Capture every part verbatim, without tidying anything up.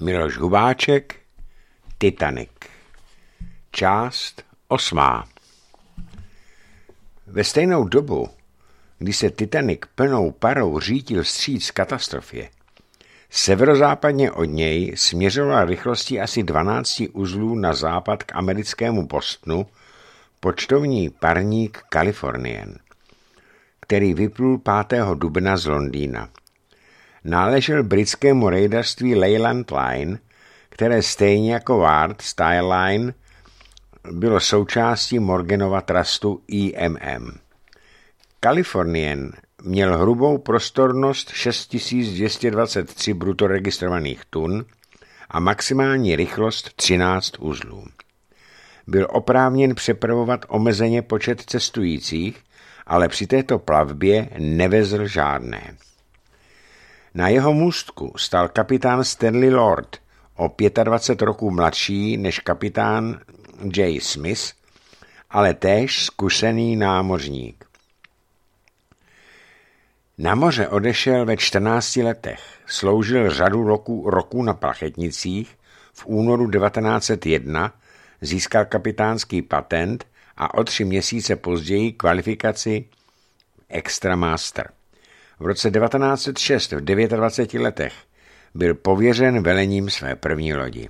Miloš Hubáček, Titanic. Část osmá. Ve stejnou dobu, kdy se Titanic plnou parou řítil vstříc katastrofě, severozápadně od něj směřovala rychlostí asi dvanácti uzlů na západ k americkému Bostonu počtovní parník Californien, který vyplul pátého dubna z Londýna. Náležel britskému rejdařství Leyland Line, které stejně jako Ward Style Line bylo součástí Morganova trustu E M M. Californien měl hrubou prostornost šest tisíc dvě stě dvacet tři bruto registrovaných tun a maximální rychlost třináct uzlů. Byl oprávněn přepravovat omezeně počet cestujících, ale při této plavbě nevezl žádné. Na jeho můstku stál kapitán Stanley Lord, o dvacet pět roků mladší než kapitán J. Smith, ale též zkušený námořník. Na moře odešel ve čtrnácti letech, sloužil řadu roků, roků na plachetnicích, v únoru devatenáct set jedna získal kapitánský patent a o tři měsíce později kvalifikaci Extra Master. V roce devatenáct set šest v dvaceti devíti letech byl pověřen velením své první lodi.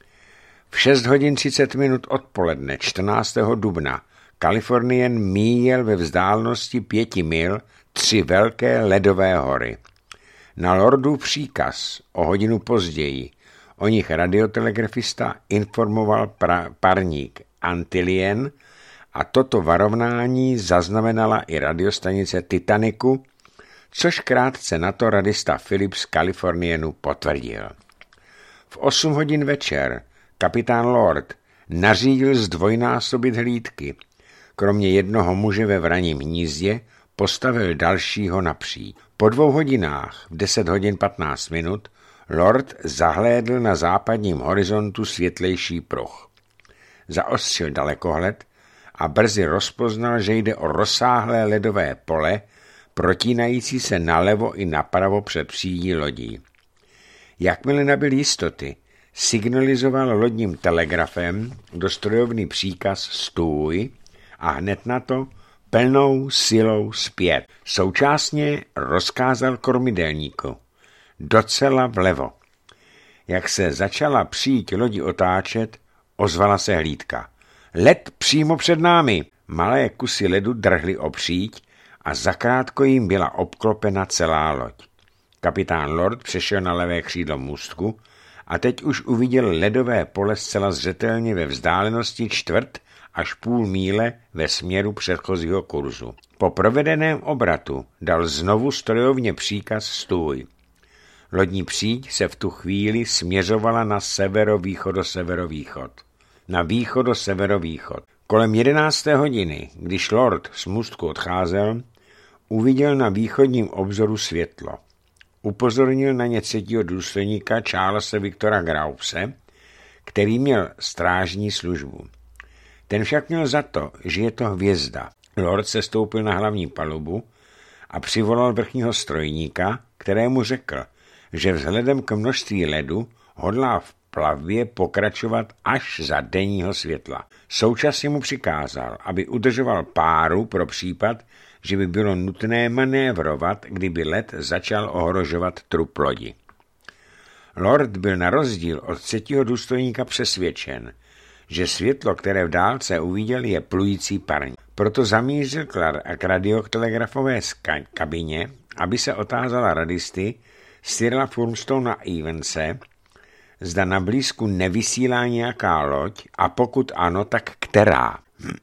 V šest hodin třicet minut odpoledne čtrnáctého dubna Californien míjel ve vzdálenosti pěti mil tři velké ledové hory. Na Lordův příkaz o hodinu později o nich radiotelegrafista informoval pra- parník Antillien a toto varovnání zaznamenala i radiostanice Titanicu, což krátce na to radista Phillips z Californienu potvrdil. V osm hodin večer kapitán Lord nařídil zdvojnásobit hlídky. Kromě jednoho muže ve vraním hnízdě postavil dalšího napříč. Po dvou hodinách, v deset hodin patnáct minut, Lord zahlédl na západním horizontu světlejší pruh. Zaostřil dalekohled a brzy rozpoznal, že jde o rozsáhlé ledové pole, protínající se nalevo i napravo před přídí lodí. Jakmile nabyl jistoty, signalizoval lodním telegrafem dostrojovný příkaz stůj a hned na to plnou silou zpět. Současně rozkázal kormidelníku docela vlevo. Jak se začala příď lodi otáčet, ozvala se hlídka. Led přímo před námi. Malé kusy ledu drhly o příď a zakrátko jim byla obklopena celá loď. Kapitán Lord přešel na levé křídlo můstku a teď už uviděl ledové pole zcela zřetelně ve vzdálenosti čtvrt až půl míle ve směru předchozího kurzu. Po provedeném obratu dal znovu strojovně příkaz stůj. Lodní příď se v tu chvíli směřovala na severovýchodo-severovýchod. Na východo-severovýchod. Kolem jedenácté hodiny, když Lord z můstku odcházel, uviděl na východním obzoru světlo. Upozornil na ně třetího důstojníka Charlese Victora Graupse, který měl strážní službu. Ten však měl za to, že je to hvězda. Lord se stoupil na hlavní palubu a přivolal vrchního strojníka, kterému řekl, že vzhledem k množství ledu hodlá v plavbě pokračovat až za denního světla. Současně mu přikázal, aby udržoval páru pro případ, že by bylo nutné manévrovat, kdyby led začal ohrožovat trup lodi. Lord byl na rozdíl od třetího důstojníka přesvědčen, že světlo, které v dálce uviděl, je plující parní. Proto zamířil k radiotelegrafové kabině, aby se otázala radisty Cyrila Furmstona Evanse, zda na blízku nevysílá nějaká loď a pokud ano, tak která.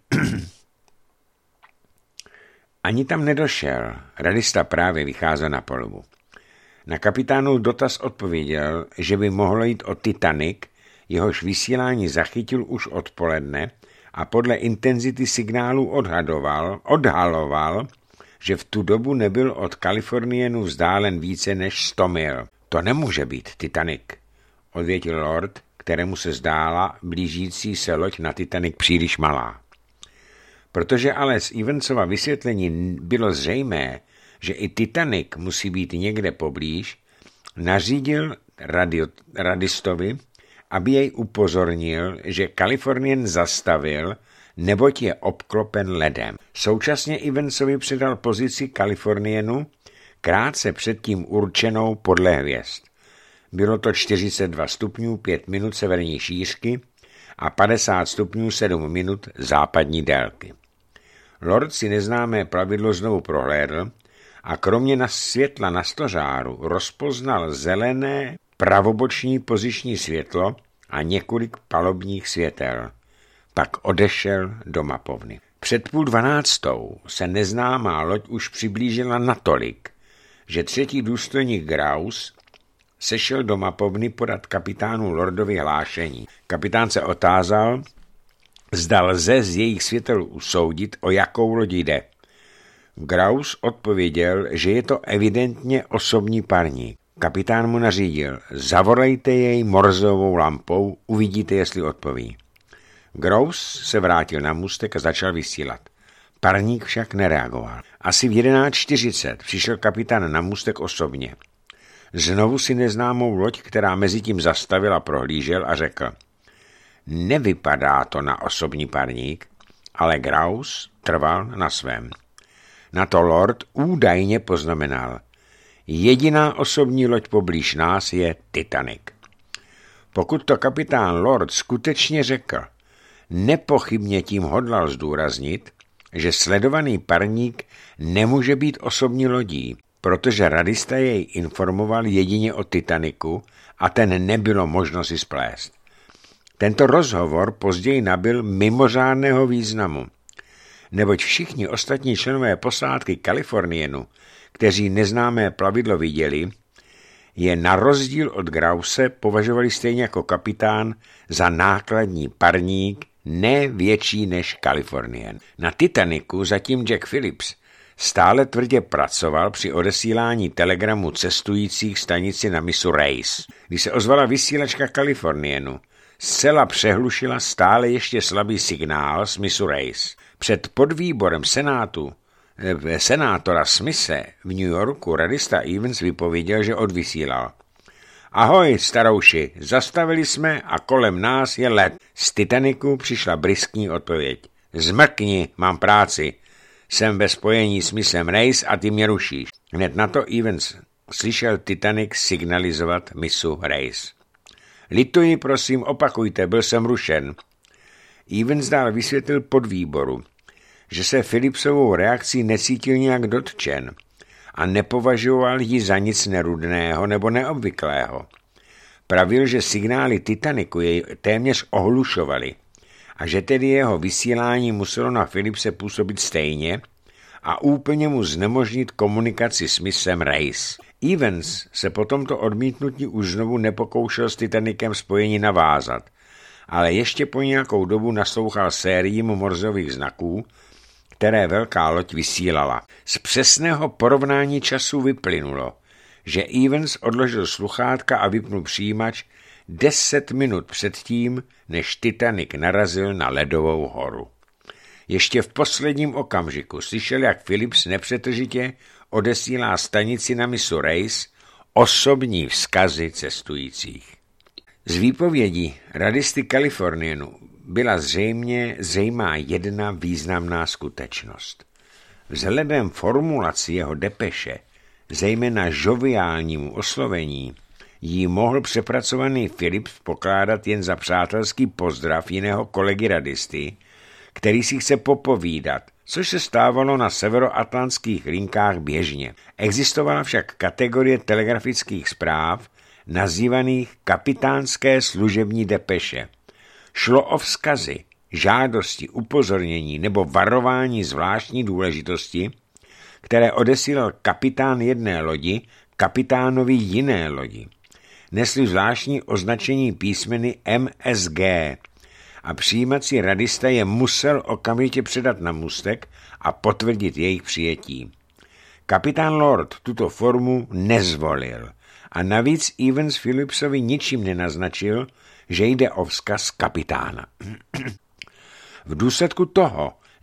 Ani tam nedošel, radista právě vycházel na palubu. Na kapitánův dotaz odpověděl, že by mohlo jít o Titanic, jehož vysílání zachytil už odpoledne a podle intenzity signálu odhadoval, odhaloval, že v tu dobu nebyl od Californienu vzdálen více než sto mil. To nemůže být Titanic, odvětil Lord, kterému se zdála blížící se loď na Titanic příliš malá. Protože ale z Evansova vysvětlení bylo zřejmé, že i Titanic musí být někde poblíž, nařídil radio, radistovi, aby jej upozornil, že Kalifornien zastavil, neboť je obklopen ledem. Současně Evansovi předal pozici Kalifornienu, krátce předtím určenou podle hvězd. Bylo to čtyřicet dva stupňů pět minut severní šířky a padesát stupňů sedm minut západní délky. Lord si neznámé plavidlo znovu prohlédl a kromě na světla na stožáru rozpoznal zelené pravoboční poziční světlo a několik palubních světel. Pak odešel do mapovny. Před půl dvanáctou se neznámá loď už přiblížila natolik, že třetí důstojník Grouse sešel do mapovny podat kapitánu Lordovi hlášení. Kapitán se otázal, zda lze z jejich světel usoudit, o jakou loď jde. Grouse odpověděl, že je to evidentně osobní parník. Kapitán mu nařídil, zavolejte jej morzovou lampou, uvidíte, jestli odpoví. Grouse se vrátil na můstek a začal vysílat. Parník však nereagoval. Asi v jedenáct čtyřicet přišel kapitán na můstek osobně. Znovu si neznámou loď, která mezi tím zastavil a prohlížel a řekl, nevypadá to na osobní parník, ale Grouse trval na svém. Na to Lord údajně poznamenal, jediná osobní loď poblíž nás je Titanic. Pokud to kapitán Lord skutečně řekl, nepochybně tím hodlal zdůraznit, že sledovaný parník nemůže být osobní lodí, protože radista jej informoval jedině o Titaniku a ten nebylo možno si splést. Tento rozhovor později nabyl mimořádného významu, neboť všichni ostatní členové posádky Kalifornienu, kteří neznámé plavidlo viděli, je na rozdíl od Grouse považovali stejně jako kapitán za nákladní parník, ne větší než Kalifornien. Na Titaniku zatím Jack Phillips stále tvrdě pracoval při odesílání telegramu cestujících stanici na mysu Race. Když se ozvala vysílačka Kalifornienu, zcela přehlušila stále ještě slabý signál z mysu Race. Před podvýborem senátu, eh, senátora Smise v New Yorku radista Evans vypověděl, že odvysílal. Ahoj, starouši, zastavili jsme a kolem nás je led. Z Titaniku přišla briskní odpověď. Zmrkni, mám práci. Jsem ve spojení s misem Race a ty mě rušíš. Hned na to Evans slyšel Titanic signalizovat misu Race. Lituji, prosím, opakujte, byl jsem rušen. Evans dál vysvětlil podvýboru, že se Phillipsovou reakcí necítil nějak dotčen a nepovažoval ji za nic nerudného nebo neobvyklého. Pravil, že signály Titaniku jej téměř ohlušovaly a že tedy jeho vysílání muselo na Phillipse působit stejně a úplně mu znemožnit komunikaci s misem Race. Evans se po tomto odmítnutí už znovu nepokoušel s Titanicem spojení navázat, ale ještě po nějakou dobu naslouchal sériím morzových znaků, které velká loď vysílala. Z přesného porovnání času vyplynulo, že Evans odložil sluchátka a vypnul přijímač deset minut předtím, než Titanic narazil na ledovou horu. Ještě v posledním okamžiku slyšel, jak Phillips nepřetržitě odesílá stanici na mysu Race osobní vzkazy cestujících. Z výpovědi radisty Kalifornienu byla zřejmě zřejmá jedna významná skutečnost. Vzhledem formulaci jeho depeše, zejména žoviálnímu oslovení, jí mohl přepracovaný Phillips pokládat jen za přátelský pozdrav jiného kolegy radisty, který si chce popovídat, což se stávalo na severoatlantských linkách běžně. Existovala však kategorie telegrafických zpráv, nazývaných kapitánské služební depeše. Šlo o vzkazy, žádosti, upozornění nebo varování zvláštní důležitosti, které odesílal kapitán jedné lodi kapitánovi jiné lodi. Nesli zvláštní označení písmeny M S G a přijímací radista je musel okamžitě předat na můstek a potvrdit jejich přijetí. Kapitán Lord tuto formu nezvolil a navíc Evans Phillipsovi ničím nenaznačil, že jde o vzkaz kapitána. V důsledku toho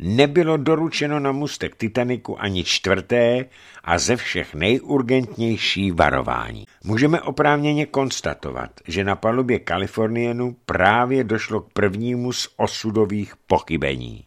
nebylo doručeno na můstek Titaniku ani čtvrté a ze všech nejurgentnější varování. Můžeme oprávněně konstatovat, že na palubě Kalifornienu právě došlo k prvnímu z osudových pochybení.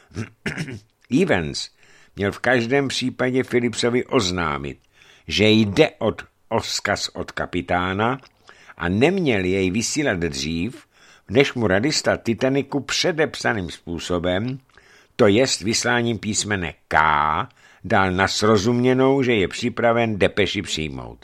Evans měl v každém případě Phillipsovi oznámit, že jde od vzkaz od kapitána a neměl jej vysílat dřív, než mu radista Titaniku předepsaným způsobem, to jest vysláním písmene K, dal na srozuměnou, že je připraven depeši přijmout.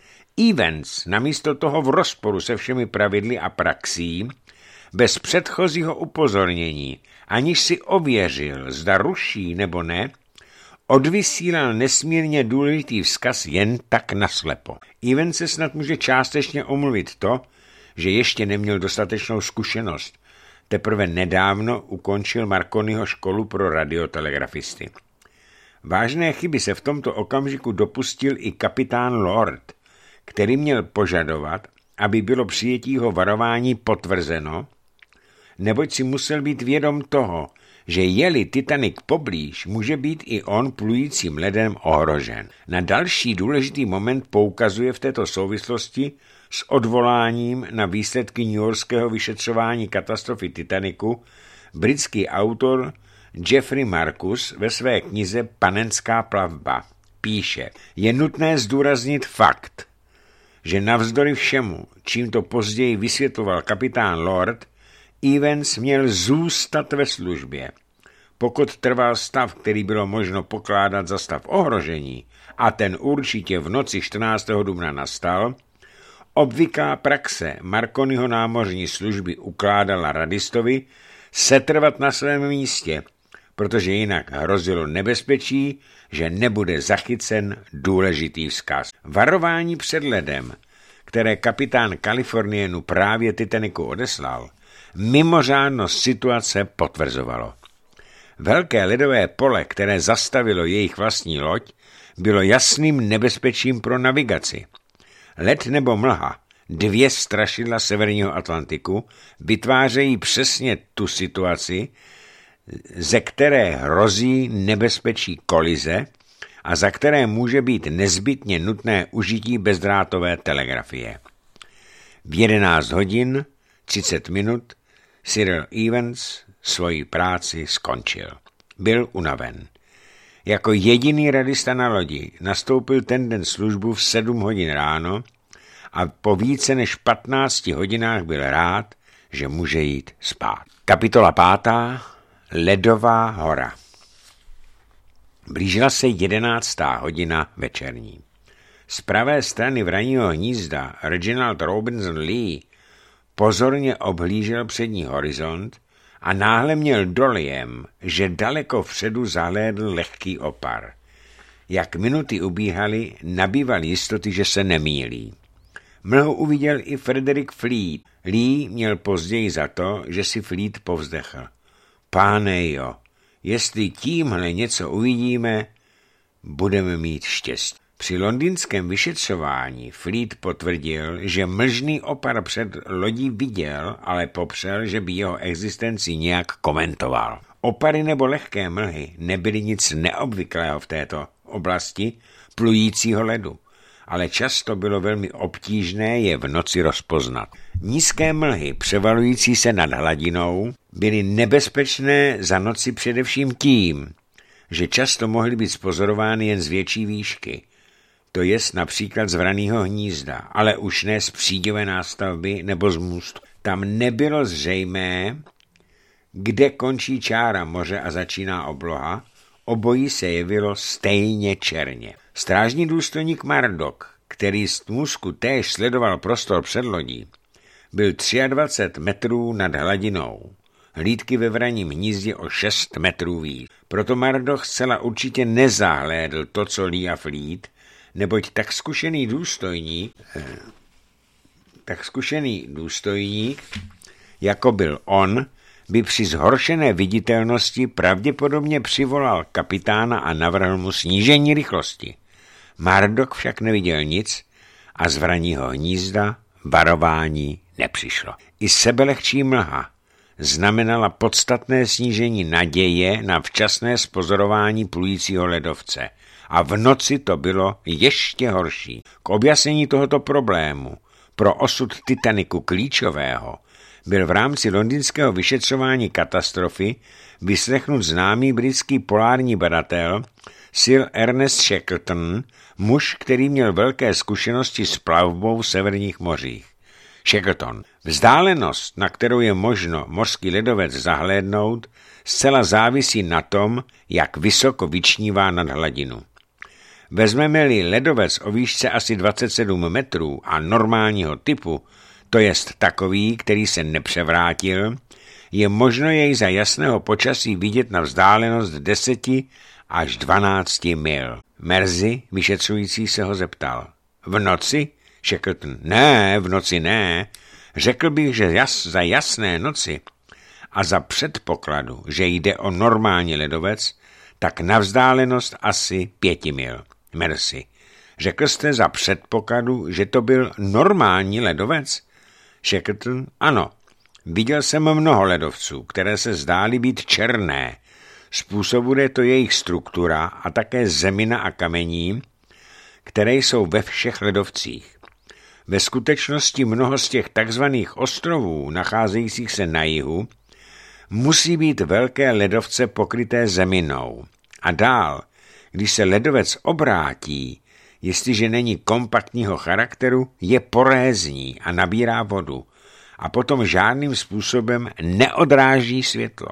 Evans namísto toho v rozporu se všemi pravidly a praxí, bez předchozího upozornění, aniž si ověřil, zda ruší nebo ne, odvysílal nesmírně důležitý vzkaz jen tak naslepo. Evans se snad může částečně omluvit to, že ještě neměl dostatečnou zkušenost. Teprve nedávno ukončil Marconiho školu pro radiotelegrafisty. Vážné chyby se v tomto okamžiku dopustil i kapitán Lord, který měl požadovat, aby bylo přijetího varování potvrzeno, neboť si musel být vědom toho, že je-li Titanic poblíž, může být i on plujícím ledem ohrožen. Na další důležitý moment poukazuje v této souvislosti s odvoláním na výsledky newyorského vyšetřování katastrofy Titaniku britský autor Jeffrey Marcus ve své knize Panenská plavba. Píše, je nutné zdůraznit fakt, že navzdory všemu, čím to později vysvětloval kapitán Lord, Evans měl zůstat ve službě. Pokud trval stav, který bylo možno pokládat za stav ohrožení, a ten určitě v noci čtrnáctého dubna nastal, obvyklá praxe Marconiho námořní služby ukládala radistovi setrvat na svém místě, protože jinak hrozilo nebezpečí, že nebude zachycen důležitý vzkaz. Varování před ledem, které kapitán Kalifornienu právě Titaniku odeslal, mimořádnost situace potvrzovalo. Velké ledové pole, které zastavilo jejich vlastní loď, bylo jasným nebezpečím pro navigaci. Led nebo mlha, dvě strašidla severního Atlantiku, vytvářejí přesně tu situaci, ze které hrozí nebezpečí kolize a za které může být nezbytně nutné užití bezdrátové telegrafie. V jedenáct hodin třicet minut Cyril Evans svoji práci skončil. Byl unaven. Jako jediný radista na lodi nastoupil ten den službu v sedm hodin ráno a po více než patnácti hodinách byl rád, že může jít spát. Kapitola pátá. Ledová hora. Blížila se jedenáctá hodina večerní. Z pravé strany vraního hnízda Reginald Robinson Lee pozorně obhlížel přední horizont a náhle měl dojem, že daleko vpředu zahlédl lehký opar. Jak minuty ubíhaly, nabýval jistoty, že se nemýlí. Mlhu uviděl i Frederick Fleet. Lee měl později za to, že si Fleet povzdechl. Páne jo, jestli tímhle něco uvidíme, budeme mít štěstí. Při londýnském vyšetřování Fleet potvrdil, že mlžný opar před lodí viděl, ale popřel, že by jeho existenci nějak komentoval. Opary nebo lehké mlhy nebyly nic neobvyklého v této oblasti plujícího ledu, ale často bylo velmi obtížné je v noci rozpoznat. Nízké mlhy převalující se nad hladinou byly nebezpečné za noci především tím, že často mohly být spozorovány jen z větší výšky, to jest například z vraného hnízda, ale už ne z příďové nástavby nebo z můstu. Tam nebylo zřejmé, kde končí čára moře a začíná obloha, obojí se jevilo stejně černě. Strážní důstojník Murdoch, který z můzku též sledoval prostor před lodí, byl dvacet tři metrů nad hladinou, hlídky ve vraním hnízdě o šest metrů výš. Proto Murdoch zcela určitě nezahlédl to, co Lee a Fleet, neboť tak zkušený důstojník, tak zkušený důstojník, jako byl on, by při zhoršené viditelnosti pravděpodobně přivolal kapitána a navrhl mu snížení rychlosti. Murdoch však neviděl nic a z vraního hnízda varování nepřišlo. I sebelehčí mlha znamenala podstatné snížení naděje na včasné zpozorování plujícího ledovce. A v noci to bylo ještě horší. K objasnění tohoto problému pro osud Titaniku klíčového byl v rámci londýnského vyšetřování katastrofy vyslechnut známý britský polární badatel Sir Ernest Shackleton, muž, který měl velké zkušenosti s plavbou v severních mořích. Shackleton. Vzdálenost, na kterou je možno mořský ledovec zahlédnout, zcela závisí na tom, jak vysoko vyčnívá nad hladinu. Vezmeme-li ledovec o výšce asi dvacet sedm metrů a normálního typu, to jest takový, který se nepřevrátil, je možno jej za jasného počasí vidět na vzdálenost deset až dvanáct mil. Mersey, vyšetřující, se ho zeptal. V noci? Shackleton. Ne, v noci ne. Řekl bych, že jas, za jasné noci a za předpokladu, že jde o normální ledovec, tak na vzdálenost asi pěti mil. Mersey. Řekl jste za předpokladu, že to byl normální ledovec? Shackleton. Ano. Viděl jsem mnoho ledovců, které se zdály být černé. Způsobuje to jejich struktura a také zemina a kamení, které jsou ve všech ledovcích. Ve skutečnosti mnoho z těch takzvaných ostrovů, nacházejících se na jihu, musí být velké ledovce pokryté zeminou. A dál, když se ledovec obrátí, jestliže není kompaktního charakteru, je porézní a nabírá vodu a potom žádným způsobem neodráží světlo.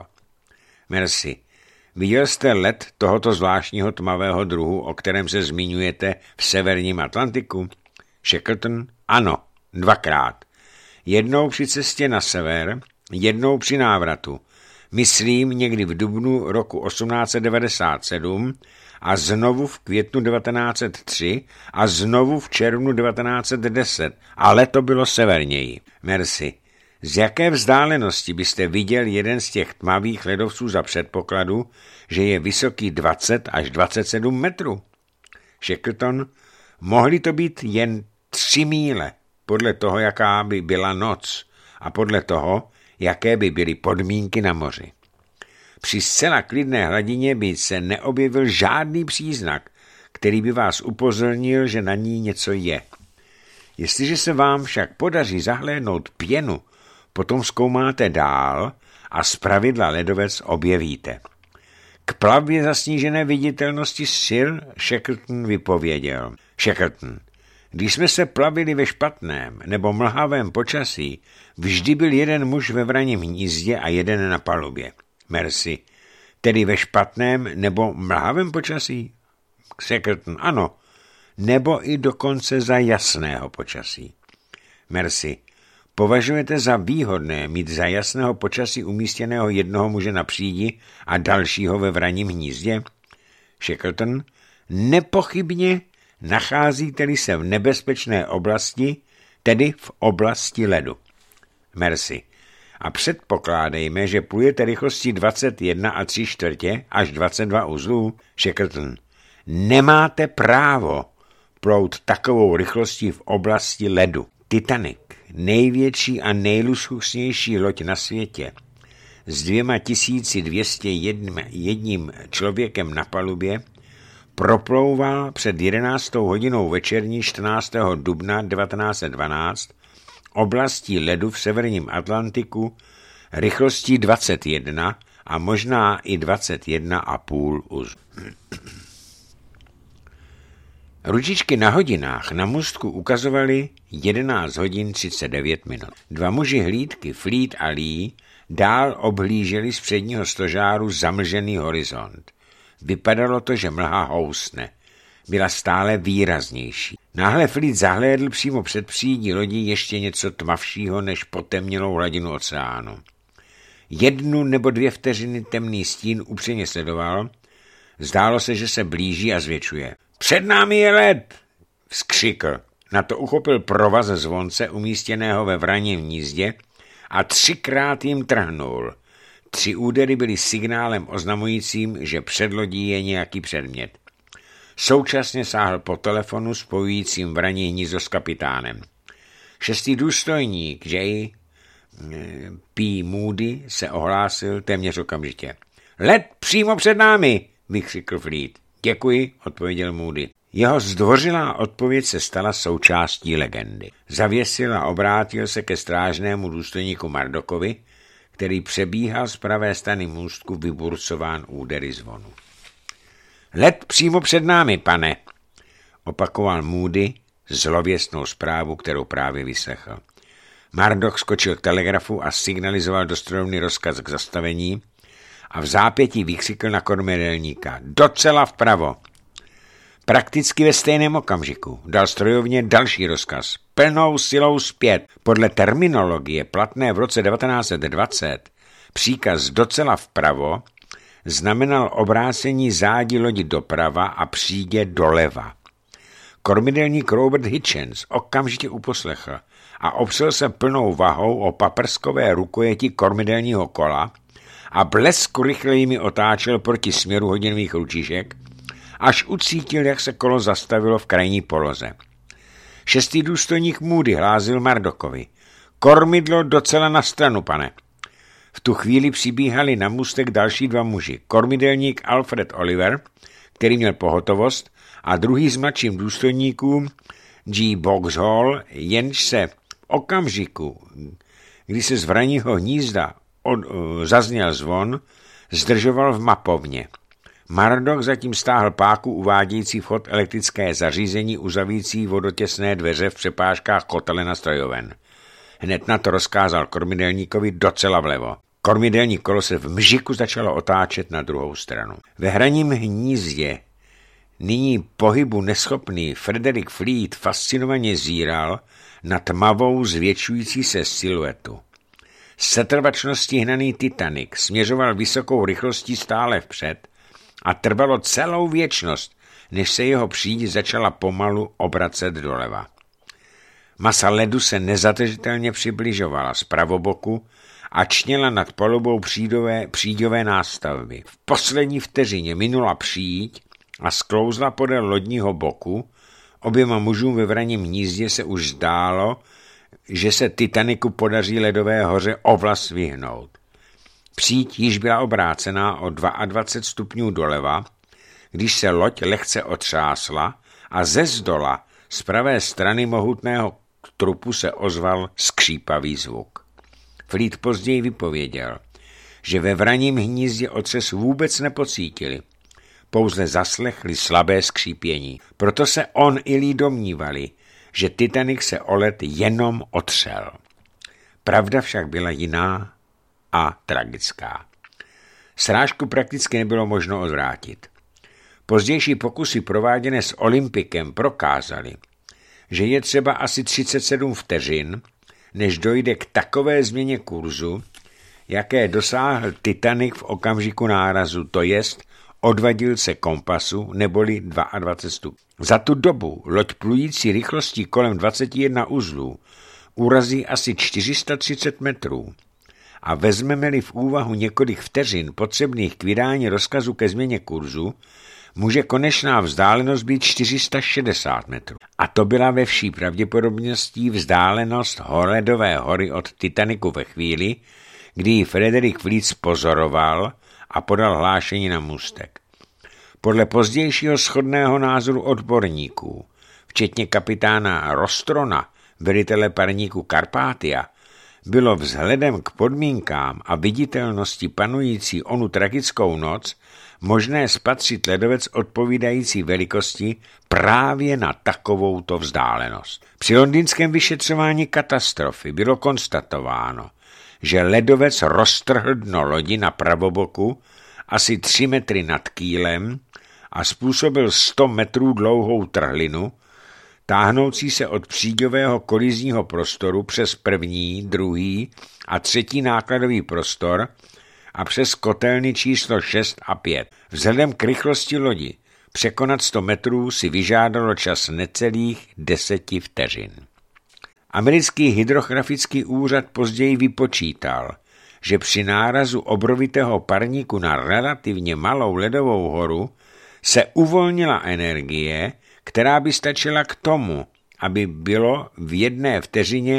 Mersey. Viděl jste led tohoto zvláštního tmavého druhu, o kterém se zmiňujete v severním Atlantiku? Shackleton. Ano, dvakrát. Jednou při cestě na sever, jednou při návratu. Myslím někdy v dubnu roku osmnáct set devadesát sedm a znovu v květnu devatenáct set tři a znovu v červnu devatenáct set deset, ale to bylo severněji. Mersey. Z jaké vzdálenosti byste viděl jeden z těch tmavých ledovců za předpokladu, že je vysoký dvacet až dvacet sedm metrů? Shackleton. Mohly to být jen tři míle, podle toho, jaká by byla noc a podle toho, jaké by byly podmínky na moři. Při zcela klidné hladině by se neobjevil žádný příznak, který by vás upozornil, že na ní něco je. Jestliže se vám však podaří zahlédnout pěnu, potom zkoumáte dál a zpravidla ledovec objevíte. K plavbě za snížené viditelnosti Sir Shackleton vypověděl. Shackleton. Když jsme se plavili ve špatném nebo mlhavém počasí, vždy byl jeden muž ve vraním hnízdě a jeden na palubě. Mersey. Tedy ve špatném nebo mlhavém počasí? Shackleton. Ano. Nebo i dokonce za jasného počasí. Mersey. Považujete za výhodné mít za jasného počasí umístěného jednoho muže na přídi a dalšího ve vraním hnízdě? Shackleton. Nepochybně, nacházíte-li se v nebezpečné oblasti, tedy v oblasti ledu. Mersey. A předpokládejme, že plujete rychlostí dvacet jedna a tři čtvrtě až dvacet dva uzlů. Shackleton. Nemáte právo plout takovou rychlostí v oblasti ledu. Titanic, největší a nejluxusnější loď na světě, s dvěma tisíci dvě stě jedním člověkem na palubě, proplouval před jedenáctou hodinou večerní čtrnáctého dubna devatenáct set dvanáct oblastí ledu v severním Atlantiku rychlostí dvacet jedna a možná i dvacet jedna a půl uzlu. Ručičky na hodinách na můstku ukazovaly jedenáct hodin třicet devět minut. Dva muži hlídky, Fleet a Lee, dál obhlíželi z předního stožáru zamlžený horizont. Vypadalo to, že mlha housne. Byla stále výraznější. Náhle Fleet zahlédl přímo před přídí lodi ještě něco tmavšího než potemnělou hladinu oceánu. Jednu nebo dvě vteřiny temný stín upřeně sledoval. Zdálo se, že se blíží a zvětšuje. Před námi je led, vzkřikl. Na to uchopil provaz zvonce umístěného ve vraním hnízdě a třikrát jim trhnul. Tři údery byly signálem oznamujícím, že před lodí je nějaký předmět. Současně sáhl po telefonu spojujícím vraní hnízdo s kapitánem. Šestý důstojník, Jay, P. Moody se ohlásil téměř okamžitě. Led přímo před námi, vykřikl Fleet. Děkuji, odpověděl Moody. Jeho zdvořilá odpověď se stala součástí legendy. Zavěsil a obrátil se ke strážnému důstojníku Murdockovi, který přebíhal z pravé strany můstku vyburcován údery zvonu. Led přímo před námi, pane, opakoval Moody zlověstnou zprávu, kterou právě vyslechl. Murdoch skočil k telegrafu a signalizoval do strojovny rozkaz k zastavení a v zápětí vykřikl na kormidelníka. Docela vpravo. Prakticky ve stejném okamžiku dal strojovně další rozkaz. Plnou silou zpět. Podle terminologie platné v roce devatenáct set dvacet příkaz docela vpravo znamenal obrácení zádi lodi doprava a přídě doleva. Kormidelník Robert Hitchens okamžitě uposlechl a opřel se plnou vahou o paprskové rukojeti kormidelního kola a blesk rychle jimi otáčel proti směru hodinových ručišek, až ucítil, jak se kolo zastavilo v krajní poloze. Šestý důstojník Moody hlázil Murdockovi. Kormidlo docela na stranu, pane. V tu chvíli přibíhali na můstek další dva muži. Kormidelník Alfred Oliver, který měl pohotovost, a druhý z mladším důstojníků G. Boxhall, jenž se v okamžiku, kdy se z vraního hnízda od, uh, zazněl zvon, zdržoval v mapovně. Murdoch zatím stáhl páku uvádějící vchod elektrické zařízení uzavící vodotěsné dveře v přepážkách kotele na strojoven. Hned na to rozkázal kormidelníkovi docela vlevo. Kormidelní kolo se v mžiku začalo otáčet na druhou stranu. Ve hraním hnízdě nyní pohybu neschopný Frederick Fleet fascinovaně zíral na tmavou zvětšující se siluetu. Z setrvačnosti hnaný Titanic směřoval vysokou rychlostí stále vpřed a trvalo celou věčnost, než se jeho příď začala pomalu obracet doleva. Masa ledu se nezadržitelně přibližovala z pravoboku a čněla nad palubou přídové, příďové nástavby. V poslední vteřině minula příď a sklouzla podél lodního boku. Oběma mužům ve vraním hnízdě se už zdálo, že se Titaniku podaří ledové hoře ovlas vyhnout. Příď již byla obrácená o dvacet dva stupňů doleva, když se loď lehce otřásla a ze zdola z pravé strany mohutného trupu se ozval skřípavý zvuk. Fleet později vypověděl, že ve vraním hnízdě otřes vůbec nepocítili, pouze zaslechli slabé skřípění. Proto se on i Lee domnívali, že Titanic se o led jenom otřel. Pravda však byla jiná a tragická. Srážku prakticky nebylo možno odvrátit. Pozdější pokusy prováděné s Olympikem prokázaly, že je třeba asi třicet sedm vteřin, než dojde k takové změně kurzu, jaké dosáhl Titanic v okamžiku nárazu, to jest odvadil se kompasu neboli dvacet dva stupňů. Za tu dobu loď plující rychlostí kolem dvacet jedna uzlů urazí asi čtyři sta třicet metrů. A vezmeme-li v úvahu několik vteřin potřebných k vydání rozkazu ke změně kurzu, může konečná vzdálenost být čtyři sta šedesát metrů. A to byla ve vší pravděpodobností vzdálenost Ledové hory od Titaniku ve chvíli, kdy ji Frederick Fleet pozoroval a podal hlášení na můstek. Podle pozdějšího shodného názoru odborníků, včetně kapitána Rostrona, velitele parníku Carpathia, bylo vzhledem k podmínkám a viditelnosti panující onu tragickou noc možné spatřit ledovec odpovídající velikosti právě na takovouto vzdálenost. Při londýnském vyšetřování katastrofy bylo konstatováno, že ledovec roztrhl dno lodi na pravoboku asi tři metry nad kýlem a způsobil sto metrů dlouhou trhlinu, táhnoucí se od příďového kolizního prostoru přes první, druhý a třetí nákladový prostor a přes kotelny číslo šest a pět. Vzhledem k rychlosti lodi překonat sto metrů si vyžádalo čas necelých deseti vteřin. Americký hydrografický úřad později vypočítal, že při nárazu obrovitého parníku na relativně malou ledovou horu se uvolnila energie, která by stačila k tomu, aby bylo v jedné vteřině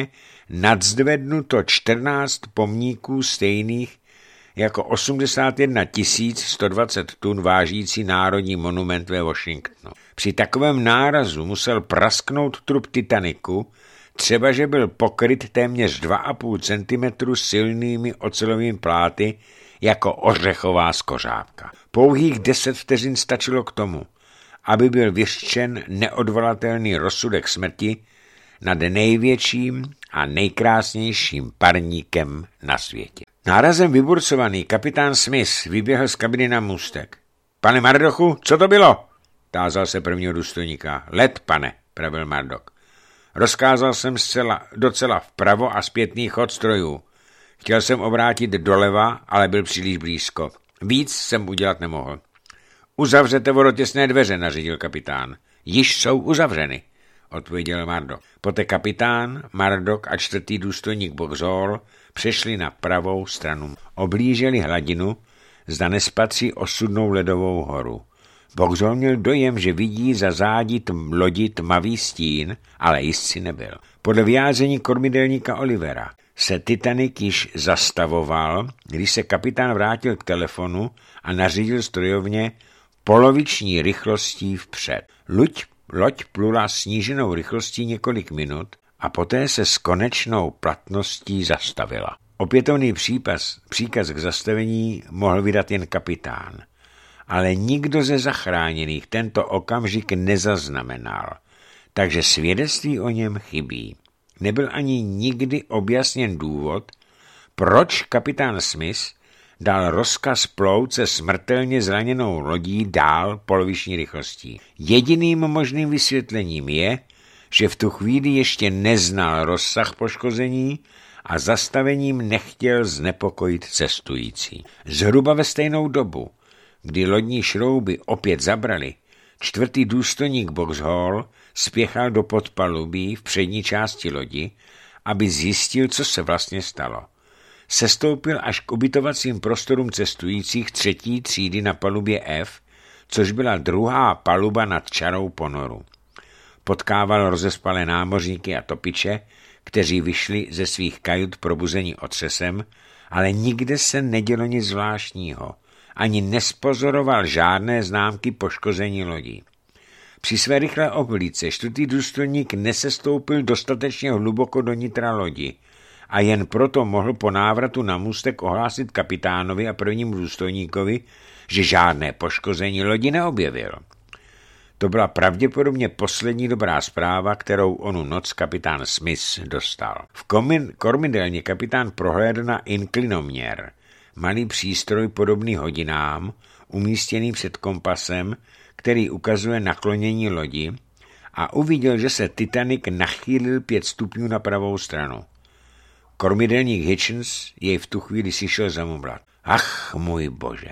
nadzvednuto čtrnáct pomníků stejných jako osmdesát jedna tisíc sto dvacet tun vážící národní monument ve Washingtonu. Při takovém nárazu musel prasknout trup Titaniku, třeba že byl pokryt téměř dva a půl centimetru silnými ocelovými pláty jako ořechová skořápka. Pouhých deset vteřin stačilo k tomu, aby byl vyřčen neodvolatelný rozsudek smrti nad největším a nejkrásnějším parníkem na světě. Nárazem vyburcovaný kapitán Smith vyběhl z kabiny na můstek. Pane Murdochu, co to bylo? Tázal se prvního důstojníka. Let, pane, pravil Murdoch. Rozkázal jsem zcela, docela vpravo a zpětný chod strojů. Chtěl jsem obrátit doleva, ale byl příliš blízko. Víc jsem udělat nemohl. Uzavřete vodotěsné dveře, nařídil kapitán. Již jsou uzavřeny, odpověděl Murdoch. Poté kapitán, Murdoch a čtvrtý důstojník Boxhall přešli na pravou stranu. Oblíželi hladinu, zda nespatří osudnou ledovou horu. Boxhall měl dojem, že vidí za zádí tm, lodi tmavý stín, ale jist si nebyl. Podle vyjádření kormidelníka Olivera se Titanic již zastavoval, když se kapitán vrátil k telefonu a nařídil strojovně poloviční rychlostí vpřed. Luď, loď plula sníženou rychlostí několik minut a poté se s konečnou platností zastavila. Opětovný příkaz, příkaz k zastavení mohl vydat jen kapitán, ale nikdo ze zachráněných tento okamžik nezaznamenal, takže svědectví o něm chybí. Nebyl ani nikdy objasněn důvod, proč kapitán Smith dal rozkaz plout se smrtelně zraněnou lodí dál poloviční rychlostí. Jediným možným vysvětlením je, že v tu chvíli ještě neznal rozsah poškození a zastavením nechtěl znepokojit cestující. Zhruba ve stejnou dobu, kdy lodní šrouby opět zabrali, čtvrtý důstojník Boxhall spěchal do podpalubí v přední části lodi, aby zjistil, co se vlastně stalo. Sestoupil až k ubytovacím prostorům cestujících třetí třídy na palubě F, což byla druhá paluba nad čarou ponoru. Potkával rozespalé námořníky a topiče, kteří vyšli ze svých kajut probuzení otřesem, ale nikde se nedělo nic zvláštního. Ani nespozoroval žádné známky poškození lodí. Při své rychlé oblídce čtvrtý důstojník nesestoupil dostatečně hluboko do nitra lodi a jen proto mohl po návratu na můstek ohlásit kapitánovi a prvnímu důstojníkovi, že žádné poškození lodi neobjevil. To byla pravděpodobně poslední dobrá zpráva, kterou onu noc kapitán Smith dostal. V kormidelně kapitán prohlédl na inklinoměr, malý přístroj podobný hodinám, umístěný před kompasem, který ukazuje naklonění lodi, a uviděl, že se Titanic nachýlil pět stupňů na pravou stranu. Kormidelník Hitchens jej v tu chvíli slyšel zamumlat. Ach, můj bože!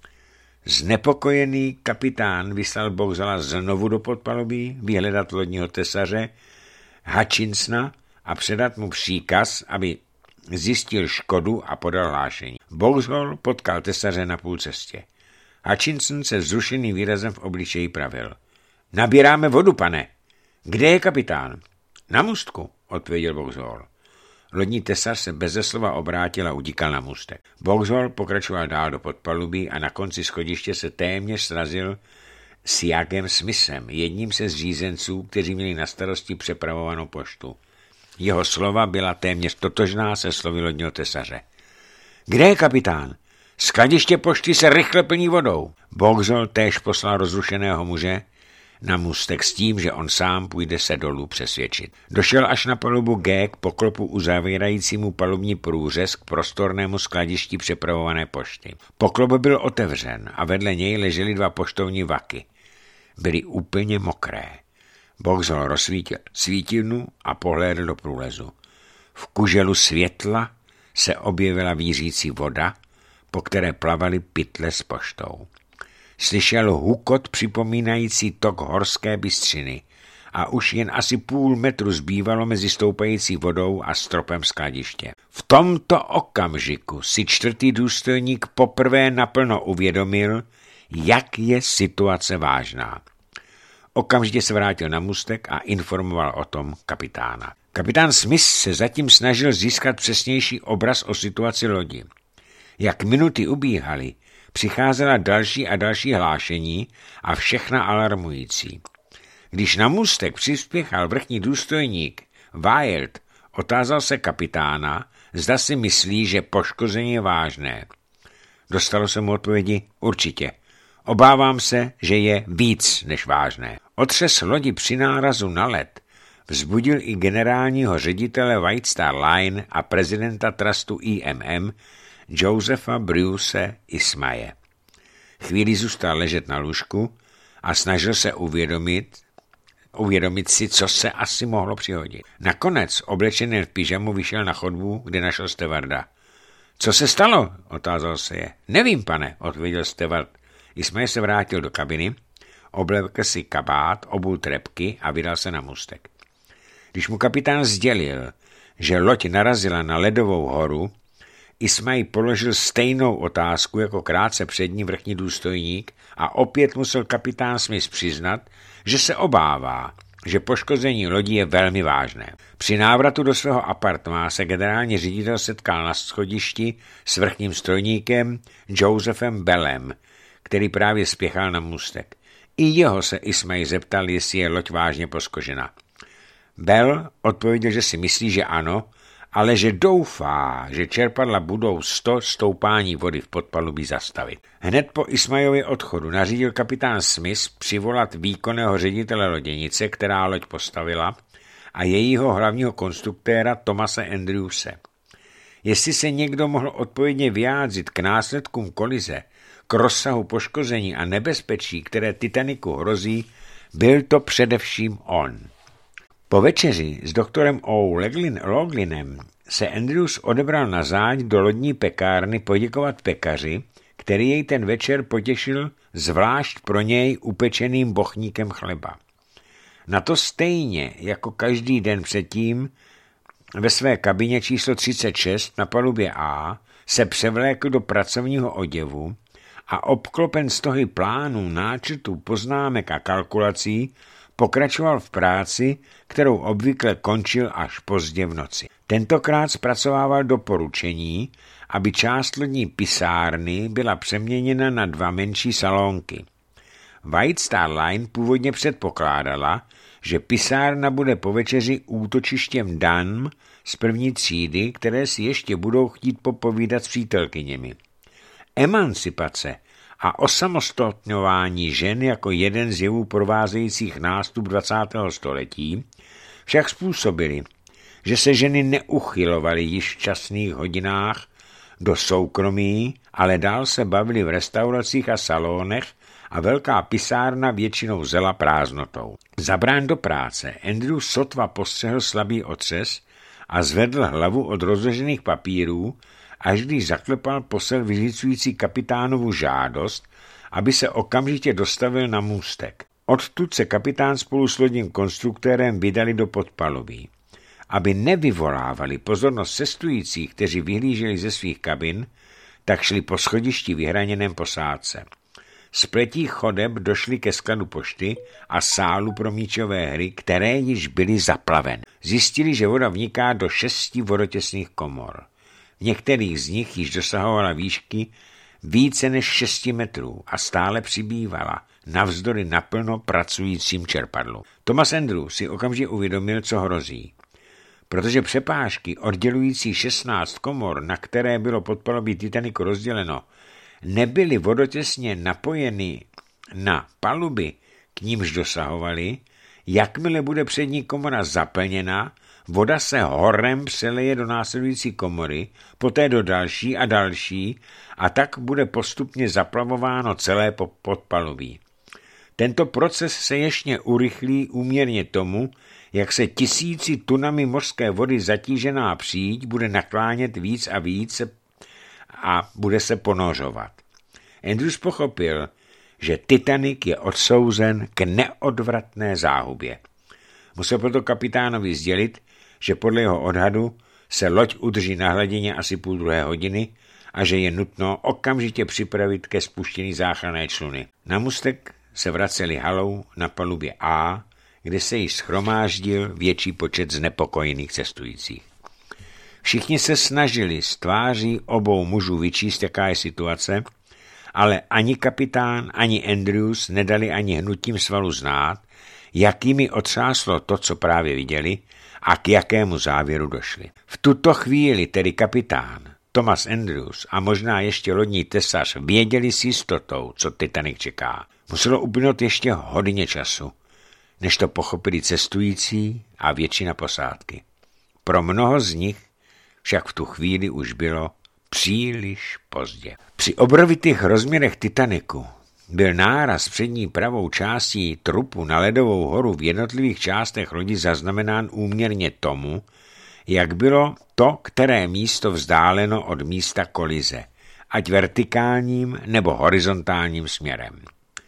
Znepokojený kapitán vyslal Boxhalla znovu do podpalubí vyhledat lodního tesaře Hutchinsona a předat mu příkaz, aby zjistil škodu a podal hlášení. Boxhall potkal tesaře na půl cestě. Hutchinson se vzrušeným výrazem v obličeji pravil. Nabíráme vodu, pane. Kde je kapitán? Na můstku, odpověděl Boxhall. Lodní tesař se beze slova obrátil a utíkal na můstek. Boxhall pokračoval dál do podpalubí a na konci schodiště se téměř srazil s Jagem Smithem, jedním se zřízenců, kteří měli na starosti přepravovanou poštu. Jeho slova byla téměř totožná se slovy lodního tesaře. Kde je kapitán? Skladiště pošty se rychle plní vodou. Boxhall též poslal rozrušeného muže na můstek s tím, že on sám půjde se dolů přesvědčit. Došel až na palubu G k poklopu uzavírajícímu palubní průřez k prostornému skladišti přepravované pošty. Poklop byl otevřen a vedle něj ležely dva poštovní vaky. Byly úplně mokré. Boxhall rozsvítil svítilnu a pohlédl do průlezu. V kuželu světla se objevila vířící voda, po které plavaly pytle s poštou. Slyšel hukot připomínající tok horské bystřiny a už jen asi půl metru zbývalo mezi stoupající vodou a stropem skladiště. V tomto okamžiku si čtvrtý důstojník poprvé naplno uvědomil, jak je situace vážná. Okamžitě se vrátil na můstek a informoval o tom kapitána. Kapitán Smith se zatím snažil získat přesnější obraz o situaci lodi. Jak minuty ubíhaly, přicházela další a další hlášení a všechna alarmující. Když na můstek přispěchal vrchní důstojník Wild, otázal se kapitána, zda si myslí, že poškození je vážné. Dostalo se mu odpovědi určitě. Obávám se, že je víc než vážné. Otřes lodi při nárazu na led vzbudil i generálního ředitele White Star Line a prezidenta trustu I M M Josepha Bruce Ismaye. Chvíli zůstal ležet na lůžku a snažil se uvědomit, uvědomit si, co se asi mohlo přihodit. Nakonec, oblečený v pyžamu, vyšel na chodbu, kde našel stevarda. Co se stalo? Otázal se je. Nevím, pane, odpověděl stevard. Ismaye se vrátil do kabiny, oblekl si kabát, obul trepky a vydal se na můstek. Když mu kapitán sdělil, že loď narazila na ledovou horu, Ismaye položil stejnou otázku jako krátce přední vrchní důstojník a opět musel kapitán Smith přiznat, že se obává, že poškození lodi je velmi vážné. Při návratu do svého apartmá se generální ředitel setkal na schodišti s vrchním strojníkem Josephem Bellem, který právě spěchal na můstek. I jeho se Ismaye zeptal, jestli je loď vážně poškozena. Bell odpověděl, že si myslí, že ano, ale že doufá, že čerpadla budou sto stoupání vody v podpalubí zastavit. Hned po Ismayově odchodu nařídil kapitán Smith přivolat výkonného ředitele loděnice, která loď postavila, a jejího hlavního konstruktéra Thomase Andrewse. Jestli se někdo mohl odpovědně vyjádřit k následkům kolize, k rozsahu poškození a nebezpečí, které Titaniku hrozí, byl to především on. Po večeři s doktorem O. Loglinem se Andrews odebral na záď do lodní pekárny poděkovat pekaři, který jej ten večer potěšil zvlášť pro něj upečeným bochníkem chleba. Na to stejně jako každý den předtím ve své kabině číslo třicet šest na palubě A se převlékl do pracovního oděvu a obklopen stohy plánů, náčrtů, poznámek a kalkulací pokračoval v práci, kterou obvykle končil až pozdě v noci. Tentokrát zpracovával doporučení, aby část lodní pisárny byla přeměněna na dva menší salonky. White Star Line původně předpokládala, že pisárna bude po večeři útočištěm dam z první třídy, které si ještě budou chtít popovídat s přítelkyněmi. Emancipace a osamostatňování žen jako jeden z jevů provázejících nástup dvacátého století však způsobili, že se ženy neuchylovaly již v časných hodinách do soukromí, ale dál se bavily v restauracích a salonech a velká pisárna většinou zela prázdnotou. Zabrán do práce Andrew sotva postřehl slabý otřes a zvedl hlavu od rozložených papírů, až když zaklepal posel vyřizující kapitánovu žádost, aby se okamžitě dostavil na můstek. Odtud se kapitán spolu s lodním konstruktérem vydali do podpalubí. Aby nevyvolávali pozornost cestujících, kteří vyhlíželi ze svých kabin, tak šli po schodišti vyhraněném posádce. Z pletí chodeb došli ke skladu pošty a sálu pro míčové hry, které již byly zaplaveny. Zjistili, že voda vniká do šesti vodotěsných komor. V některých z nich již dosahovala výšky více než šesti metrů a stále přibývala, navzdory naplno pracujícím čerpadlu. Thomas Andrews si okamžitě uvědomil, co hrozí. Protože přepážky oddělující šestnáct komor, na které bylo podpalubí Titaniku rozděleno, nebyly vodotěsně napojeny na paluby, k nímž dosahovaly, jakmile bude přední komora zaplněna, voda se horem přeleje do následující komory, poté do další a další a tak bude postupně zaplavováno celé podpalubí. Tento proces se ještě urychlí úměrně tomu, jak se tisíci tunami mořské vody zatížená příď bude naklánět víc a víc a bude se ponořovat. Andrews pochopil, že Titanic je odsouzen k neodvratné záhubě. Musel proto kapitánovi sdělit, že podle jeho odhadu se loď udrží na hladině asi půl druhé hodiny a že je nutno okamžitě připravit ke spuštění záchranné čluny. Na můstek se vraceli halou na palubě A, kde se již shromáždil větší počet znepokojených cestujících. Všichni se snažili z tváří obou mužů vyčíst, jaká je situace, ale ani kapitán, ani Andrews nedali ani hnutím svalu znát, jakými otřáslo to, co právě viděli, a k jakému závěru došli. V tuto chvíli tedy kapitán, Thomas Andrews a možná ještě lodní tesař věděli s jistotou, co Titanic čeká. Muselo uplynout ještě hodně času, než to pochopili cestující a většina posádky. Pro mnoho z nich však v tu chvíli už bylo příliš pozdě. Při obrovitých rozměrech Titaniku byl náraz přední pravou částí trupu na ledovou horu v jednotlivých částech lodi zaznamenán úměrně tomu, jak bylo to, které místo vzdáleno od místa kolize, ať vertikálním nebo horizontálním směrem.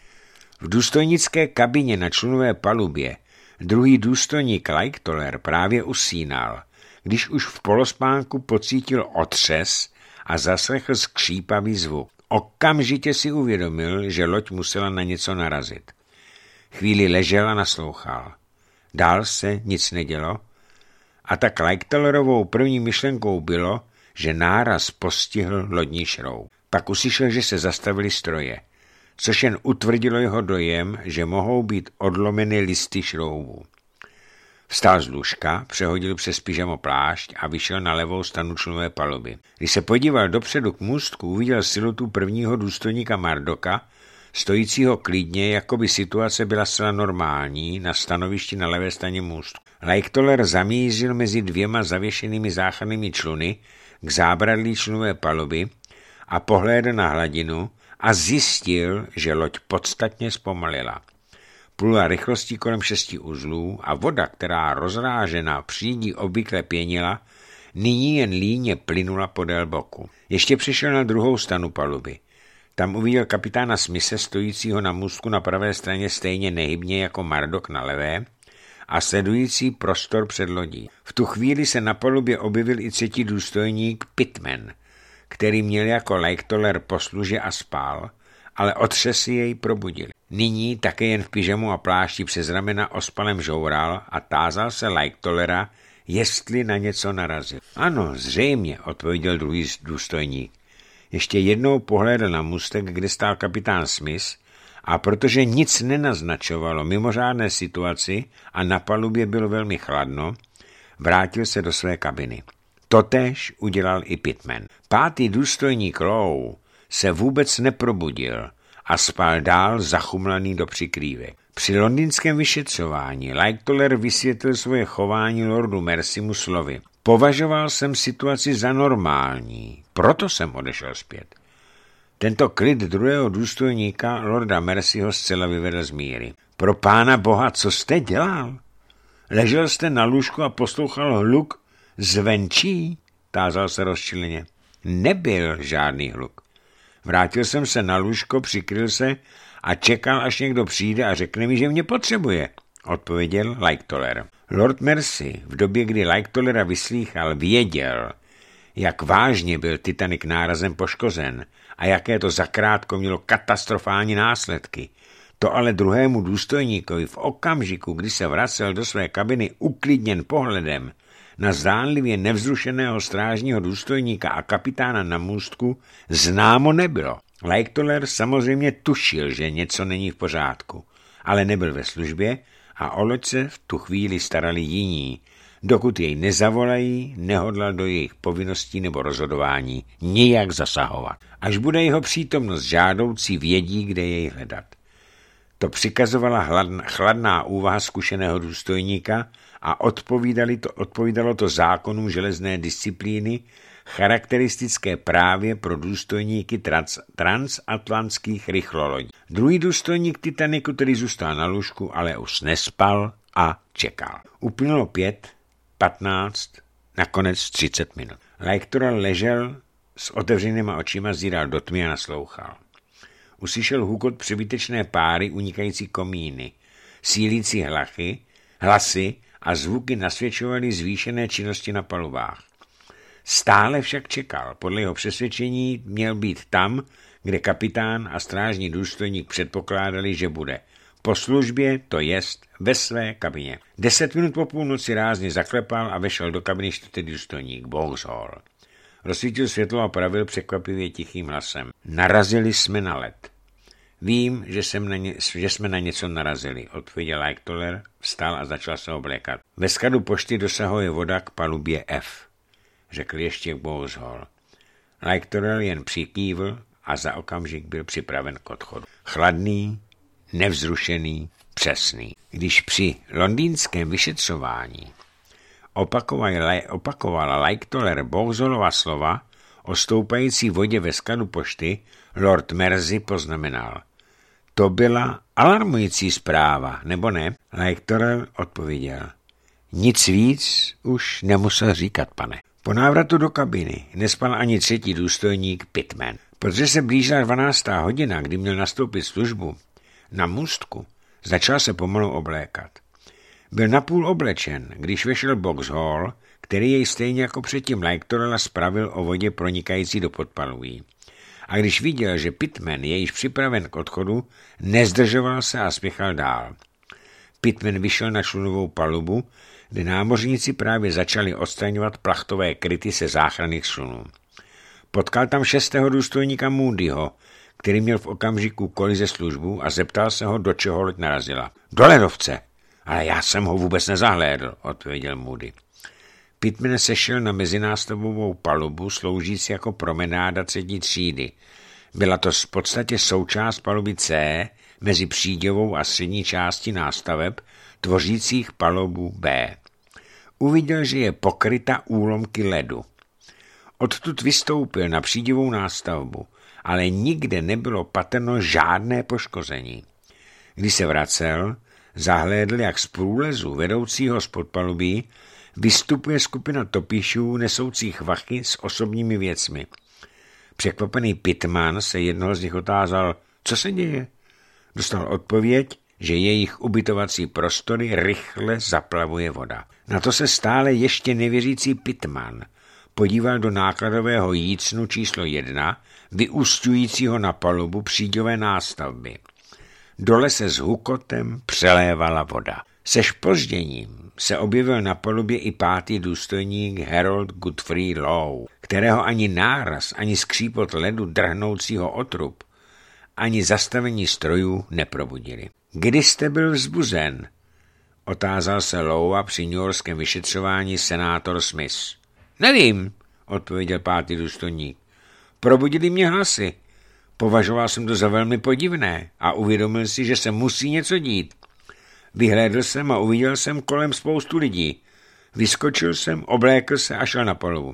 V důstojnické kabině na člunové palubě druhý důstojník Lightoller právě usínal, když už v polospánku pocítil otřes a zaslechl skřípavý zvuk. Okamžitě si uvědomil, že loď musela na něco narazit. Chvíli ležel a naslouchal. Dál se nic nedělo a tak Lightollerovou první myšlenkou bylo, že náraz postihl lodní šroub. Pak uslyšel, že se zastavily stroje, což jen utvrdilo jeho dojem, že mohou být odlomeny listy šroubů. Vstal z lůžka, přehodil přes pyžamo plášť a vyšel na levou stranu člunové paluby. Když se podíval dopředu k můstku, uviděl siluetu prvního důstojníka Murdocka, stojícího klidně, jako by situace byla zcela normální, na stanovišti na levé straně můstku. Lightoller zamířil mezi dvěma zavěšenými záchrannými čluny k zábradlí člunové paluby a pohlédl na hladinu a zjistil, že loď podstatně zpomalila. Plula rychlostí kolem šesti uzlů a voda, která rozrážena přídí obvykle pěnila, nyní jen líně plynula podél boku. Ještě přišel na druhou stranu paluby. Tam uviděl kapitána Smise stojícího na můstku na pravé straně stejně nehybně jako Murdoch na levé a sledující prostor před lodí. V tu chvíli se na palubě objevil i třetí důstojník Pitman, který měl jako Lightoller posluže a spál, ale otřesy jej probudili. Nyní také jen v pyžamu a plášti přes ramena ospalem žoural a tázal se Lightollera, jestli na něco narazil. Ano, zřejmě, odpověděl druhý důstojník. Ještě jednou pohlédl na můstek, kde stál kapitán Smith, a protože nic nenaznačovalo mimořádné situaci a na palubě bylo velmi chladno, vrátil se do své kabiny. Totéž udělal i Pitman. Pátý důstojník Lowe se vůbec neprobudil a spal dál zachumlaný do přikrývek. Při londýnském vyšetřování Lightoller vysvětlil svoje chování lordu Mercymu slovy. Považoval jsem situaci za normální, proto jsem odešel zpět. Tento klid druhého důstojníka lorda Mercyho zcela vyvedl z míry. Pro pána boha, co jste dělal? Ležel jste na lůžku a poslouchal hluk zvenčí? Tázal se rozčileně. Nebyl žádný hluk. Vrátil jsem se na lůžko, přikryl se a čekal, až někdo přijde a řekne mi, že mě potřebuje, odpověděl Lightoller. Lord Mercy v době, kdy Lightollera vyslýchal, věděl, jak vážně byl Titanic nárazem poškozen a jaké to zakrátko mělo katastrofální následky. To ale druhému důstojníkovi v okamžiku, kdy se vracel do své kabiny uklidněn pohledem na zdánlivě nevzrušeného strážního důstojníka a kapitána na můstku, známo nebylo. Lightoller samozřejmě tušil, že něco není v pořádku, ale nebyl ve službě a o loď se v tu chvíli starali jiní. Dokud jej nezavolají, nehodlal do jejich povinností nebo rozhodování nijak zasahovat. Až bude jeho přítomnost žádoucí, vědí, kde jej hledat. To přikazovala hladná, chladná úvaha zkušeného důstojníka a odpovídali to, odpovídalo to zákonům železné disciplíny, charakteristické právě pro důstojníky trans, transatlantských rychlolodí. Druhý důstojník Titaniku, který zůstal na lůžku, ale už nespal a čekal. Uplynulo pět, patnáct, nakonec třicet minut. Lightoller ležel s otevřenýma očima, zíral do tmy a naslouchal. Uslyšel hukot přebytečné páry unikající komíny, sílící hlachy, hlasy a zvuky nasvědčovaly zvýšené činnosti na palubách. Stále však čekal. Podle jeho přesvědčení měl být tam, kde kapitán a strážní důstojník předpokládali, že bude. Po službě, to jest ve své kabině. Deset minut po půlnoci rázně zaklepal a vešel do kabiny čtvrtý důstojník Boxhall. Rozsvítil světlo a pravil překvapivě tichým hlasem. Narazili jsme na led. Vím, že, jsem na ně, že jsme na něco narazili, odpověděl Lightoller, vstal a začal se oblékat. Ve skladu pošty dosahuje voda k palubě F, řekl ještě Boxhall. Lightoller jen přikývl a za okamžik byl připraven k odchodu. Chladný, nevzrušený, přesný. Když při londýnském vyšetřování opakovala Lightoller Boxhallova slova o stoupající vodě ve skladu pošty, Lord Mersey poznamenal. To byla alarmující zpráva, nebo ne? Lightoller odpověděl. Nic víc už nemusel říkat, pane. Po návratu do kabiny nespal ani třetí důstojník Pitman. Protože se blížila dvanáctá hodina, kdy měl nastoupit službu, na můstku začal se pomalu oblékat. Byl napůl oblečen, když vešel Boxhall, který jej stejně jako předtím Lightollera spravil o vodě pronikající do podpalují. A když viděl, že Pitman je již připraven k odchodu, nezdržoval se a spěchal dál. Pitman vyšel na člunovou palubu, kde námořníci právě začali odstraňovat plachtové kryty se záchranných člunů. Potkal tam šestého důstojníka Moodyho, který měl v okamžiku kolize službu a zeptal se ho, do čeho loď narazila. Do ledovce. Ale já jsem ho vůbec nezahlédl, odpověděl Moody. Pitman sešel na mezinástavovou palubu, sloužící jako promenáda třetí třídy. Byla to v podstatě součást paluby C mezi příděvou a střední části nástaveb, tvořících palubu B. Uviděl, že je pokryta úlomky ledu. Odtud vystoupil na příděvou nástavbu, ale nikde nebylo patrno žádné poškození. Když se vracel, zahlédl, jak z průlezu vedoucího z podpalubí vystupuje skupina topišů nesoucích vachy s osobními věcmi. Překvapený Pitman se jednoho z nich otázal, co se děje. Dostal odpověď, že jejich ubytovací prostory rychle zaplavuje voda. Na to se stále ještě nevěřící Pitman podíval do nákladového jícnu číslo jedna, vyúsťujícího na palubu příďové nástavby. Dole se s hukotem přelévala voda. Se zpožděním se objevil na palubě i pátý důstojník Harold Godfrey Low, kterého ani náraz, ani skřípot ledu drhnoucího o trup, ani zastavení strojů neprobudili. Kdy jste byl vzbuzen? Otázal se Lowa při newyorském vyšetřování senátor Smith. Nevím, odpověděl pátý důstojník. Probudili mě hlasy. Považoval jsem to za velmi podivné a uvědomil si, že se musí něco dít. Vyhlédl jsem a uviděl jsem kolem spoustu lidí. Vyskočil jsem, oblékl se a šel na palubu.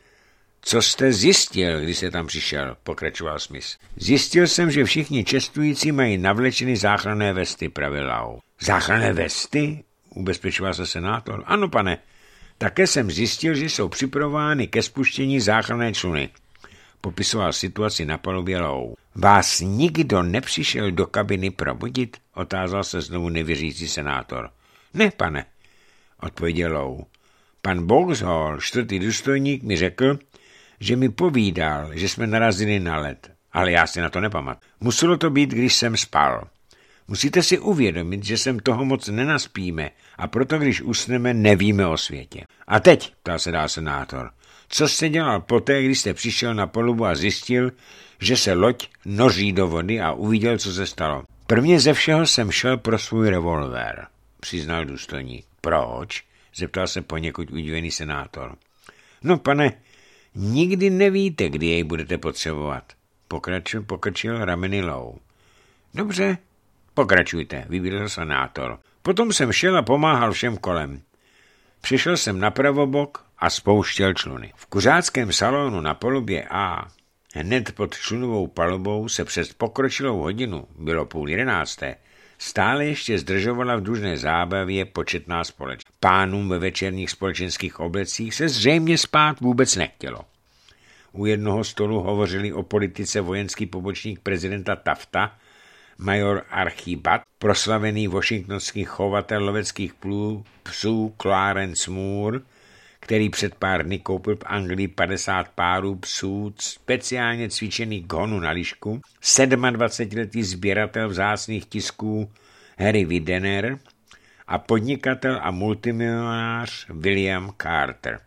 Co jste zjistil, když jste tam přišel, pokračoval Smith. Zjistil jsem, že všichni cestující mají navlečeny záchranné vesty, pravil Lau. Záchranné vesty? Ubezpečoval se senátor. Ano, pane. Také jsem zjistil, že jsou připravovány ke spuštění záchranné čluny. Popisoval situaci na palubě Lau. Vás nikdo nepřišel do kabiny probudit? Otázal se znovu nevěřící senátor. Ne, pane, odpověděl Lau. Pan Boxhall, čtvrtý důstojník, mi řekl, že mi povídal, že jsme narazili na led, ale já si na to nepamatuji. Muselo to být, když jsem spal. Musíte si uvědomit, že sem toho moc nenaspíme a proto, když usneme, nevíme o světě. A teď, ptal se dál senátor, co jste dělal poté, když jste přišel na palubu a zjistil, že se loď noří do vody a uviděl, co se stalo? Prvně ze všeho jsem šel pro svůj revolver, přiznal důstojník. Proč? Zeptal se poněkud udivený senátor. No, pane, nikdy nevíte, kdy jej budete potřebovat. Pokračil, pokrčil rameny Low. Dobře, pokračujte, vybídl senátor. Potom jsem šel a pomáhal všem kolem. Přišel jsem na pravobok a spouštěl čluny. V kuřáckém salonu na palubě A, hned pod člunovou palubou, se přes pokročilou hodinu, bylo půl jedenácté, stále ještě zdržovala v družné zábavě početná společnost. Pánům ve večerních společenských oblecích se zřejmě spát vůbec nechtělo. U jednoho stolu hovořili o politice vojenský pobočník prezidenta Tafta, major Archibald, proslavený washingtonský chovatel loveckých psů Clarence Moore, který před pár dny koupil v Anglii padesát párů psů speciálně cvičených k honu na lišku, sedmadvacetiletý sběratel vzácných tisků Harry Widener a podnikatel a multimilionář William Carter.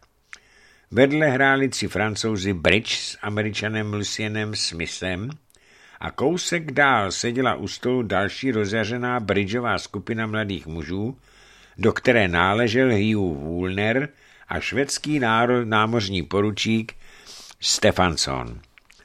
Vedle hráli tři Francouzi bridge s Američanem Lucienem Smithem a kousek dál seděla u stolu další rozjařená bridgeová skupina mladých mužů, do které náležel Hugh Woolner a švédský námořní poručík Stefansson.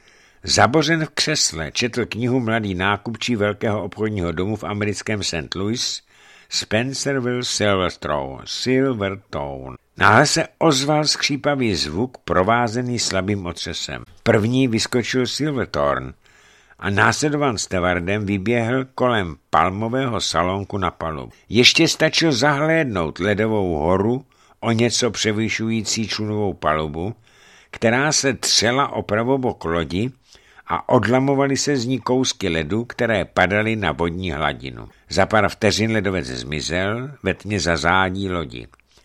Zabořen v křesle četl knihu mladý nákupčí velkého obchodního domu v americkém Saint Louis Spencerville Silverstone. Silvertone. Náhle se ozval skřípavý zvuk provázený slabým otřesem. První vyskočil Silverthorne a následovan stevardem vyběhl kolem palmového salonku na palubu. Ještě stačil zahlédnout ledovou horu o něco převyšující člunovou palubu, která se třela o pravobok lodi a odlamovaly se z ní kousky ledu, které padaly na vodní hladinu. Za pár vteřin ledovec zmizel ve tmě za zádí lodi.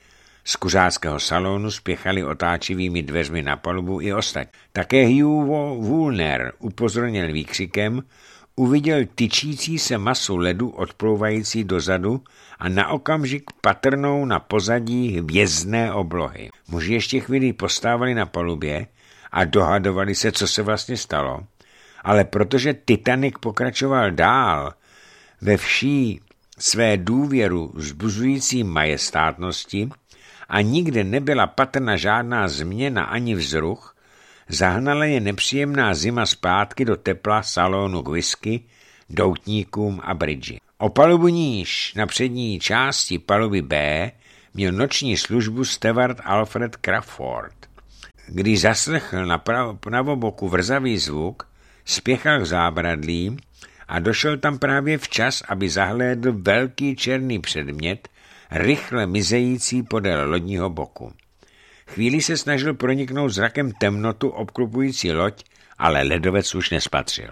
Z kuřáckého salonu spěchali otáčivými dveřmi na palubu i ostatní. Také Hugh Woolner, upozorněn výkřikem, uviděl tyčící se masu ledu odplouvající dozadu a na okamžik patrnou na pozadí hvězdné oblohy. Muži ještě chvíli postávali na palubě a dohadovali se, co se vlastně stalo, ale protože Titanic pokračoval dál ve vší své důvěru vzbuzující majestátnosti a nikde nebyla patrna žádná změna ani vzruch, zahnala je nepříjemná zima zpátky do tepla salonu k whisky, doutníkům a bridži. O palubu níž na přední části paluby B měl noční službu steward Alfred Crawford. Když zaslechl na pravoboku vrzavý zvuk, spěchal k zábradlí a došel tam právě včas, aby zahlédl velký černý předmět, rychle mizející podél lodního boku. Chvíli se snažil proniknout zrakem temnotu obklopující loď, ale ledovec už nespatřil.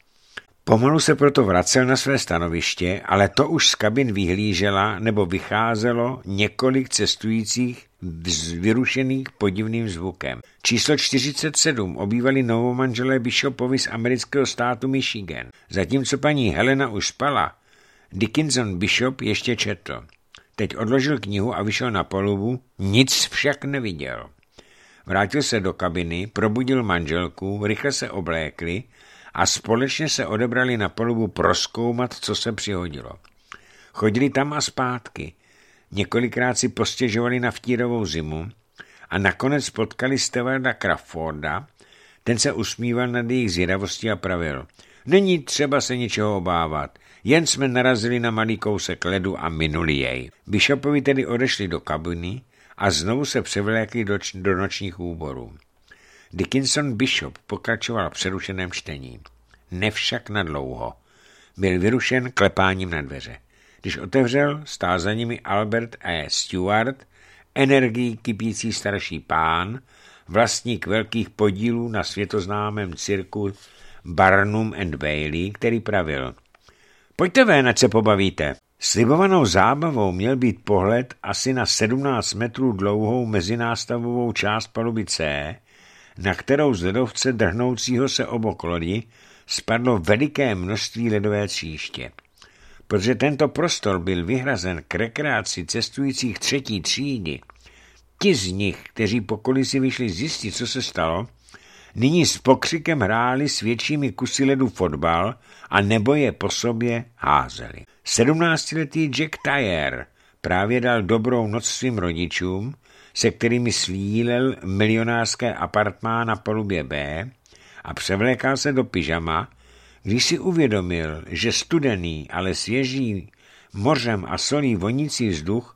Pomalu se proto vracel na své stanoviště, ale to už z kabin vyhlížela nebo vycházelo několik cestujících vyrušených podivným zvukem. Číslo čtyřicet sedm obývali novomanželé Bishopovi z amerického státu Michigan. Zatímco paní Helena už spala, Dickinson Bishop ještě četl. Teď odložil knihu a vyšel na palubu, nic však neviděl. Vrátil se do kabiny, probudil manželku, rychle se oblékli a společně se odebrali na palubu prozkoumat, co se přihodilo. Chodili tam a zpátky, několikrát si postěžovali na vtírovou zimu a nakonec potkali stewarda Crawforda, ten se usmíval nad jejich zvědavostí a pravil: Není třeba se ničeho obávat, jen jsme narazili na malý kousek ledu a minuli jej. Bishopovi tedy odešli do kabiny a znovu se převlékli do, do nočních úborů. Dickinson Bishop pokračoval v přerušeném čtení. Nevšak na dlouho. Byl vyrušen klepáním na dveře. Když otevřel, stál za nimi Albert E. Stewart, energií kypící starší pán, vlastník velkých podílů na světoznámém cirku Barnum and Bailey, který pravil: Pojďte ven, ať se pobavíte. Slibovanou zábavou měl být pohled asi na sedmnáct metrů dlouhou mezinástavovou část paluby C, na kterou z ledovce drhnoucího se obok lodi spadlo veliké množství ledové tříště. Protože tento prostor byl vyhrazen k rekreaci cestujících třetí třídy, ti z nich, kteří po kolisi vyšli zjistit, co se stalo, nyní s pokřikem hráli s většími kusy ledu fotbal a nebo je po sobě házeli. Sedmnáctiletý Jack Tyer právě dal dobrou noc svým rodičům, se kterými slílel milionářské apartmá na palubě B a převlékal se do pyžama, když si uvědomil, že studený, ale svěží mořem a solí vonící vzduch